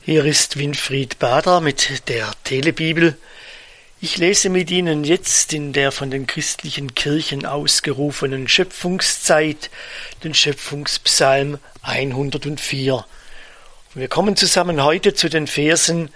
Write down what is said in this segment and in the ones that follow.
Hier ist Winfried Bader mit der Telebibel. Ich lese mit Ihnen jetzt in der von den christlichen Kirchen ausgerufenen Schöpfungszeit den Schöpfungspsalm 104. Und wir kommen zusammen heute zu den Versen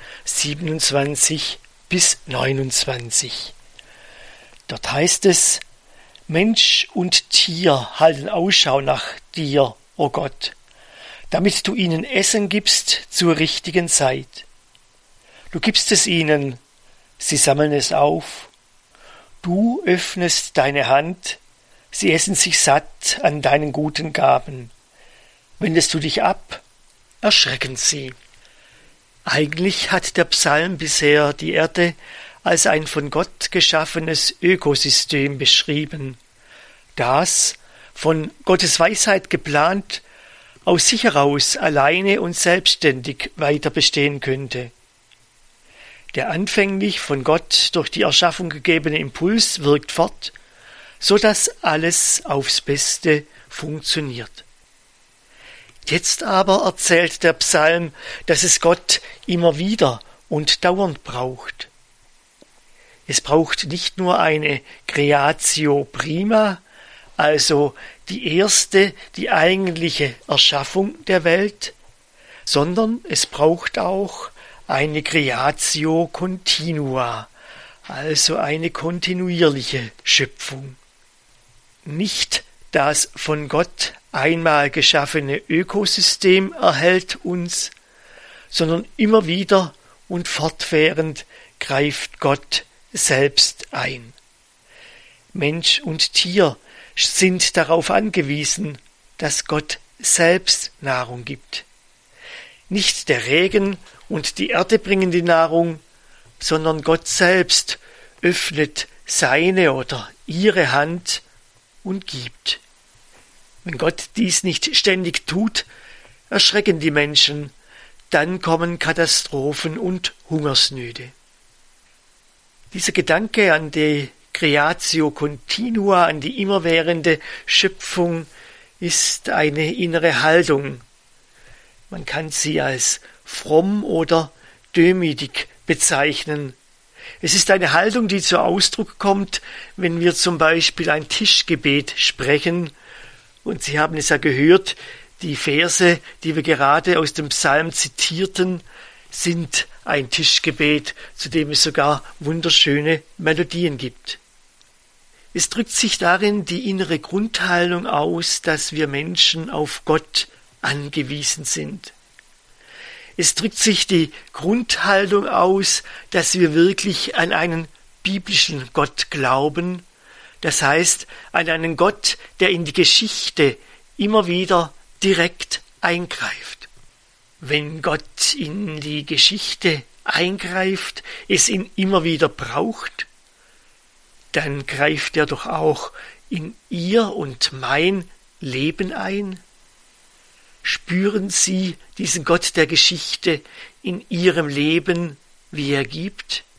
27 bis 29. Dort heißt es: Mensch und Tier halten Ausschau nach dir, o Gott, damit du ihnen Essen gibst zur richtigen Zeit. Du gibst es ihnen, sie sammeln es auf. Du öffnest deine Hand, sie essen sich satt an deinen guten Gaben. Wendest du dich ab, erschrecken sie. Eigentlich hat der Psalm bisher die Erde als ein von Gott geschaffenes Ökosystem beschrieben, das, von Gottes Weisheit geplant, aus sich heraus alleine und selbstständig weiter bestehen könnte. Der anfänglich von Gott durch die Erschaffung gegebene Impuls wirkt fort, so dass alles aufs Beste funktioniert. Jetzt aber erzählt der Psalm, dass es Gott immer wieder und dauernd braucht. Es braucht nicht nur eine Creatio prima, also die erste, die eigentliche Erschaffung der Welt, sondern es braucht auch eine Creatio continua, also eine kontinuierliche Schöpfung. Nicht das von Gott einmal geschaffene Ökosystem erhält uns, sondern immer wieder und fortwährend greift Gott selbst ein. Mensch und Tier sind darauf angewiesen, dass Gott selbst Nahrung gibt. Nicht der Regen und die Erde bringen die Nahrung, sondern Gott selbst öffnet seine oder ihre Hand und gibt. Wenn Gott dies nicht ständig tut, erschrecken die Menschen, dann kommen Katastrophen und Hungersnöte. Dieser Gedanke an die Creatio continua, an die immerwährende Schöpfung, ist eine innere Haltung. Man kann sie als fromm oder demütig bezeichnen. Es ist eine Haltung, die zu Ausdruck kommt, wenn wir zum Beispiel ein Tischgebet sprechen. Und Sie haben es ja gehört, die Verse, die wir gerade aus dem Psalm zitierten, sind ein Tischgebet, zu dem es sogar wunderschöne Melodien gibt. Es drückt sich darin die innere Grundhaltung aus, dass wir Menschen auf Gott angewiesen sind. Es drückt sich die Grundhaltung aus, dass wir wirklich an einen biblischen Gott glauben, das heißt an einen Gott, der in die Geschichte immer wieder direkt eingreift. Wenn Gott in die Geschichte eingreift, es ihn immer wieder braucht, dann greift er doch auch in Ihr und mein Leben ein. Spüren Sie diesen Gott der Geschichte in Ihrem Leben, wie er gibt?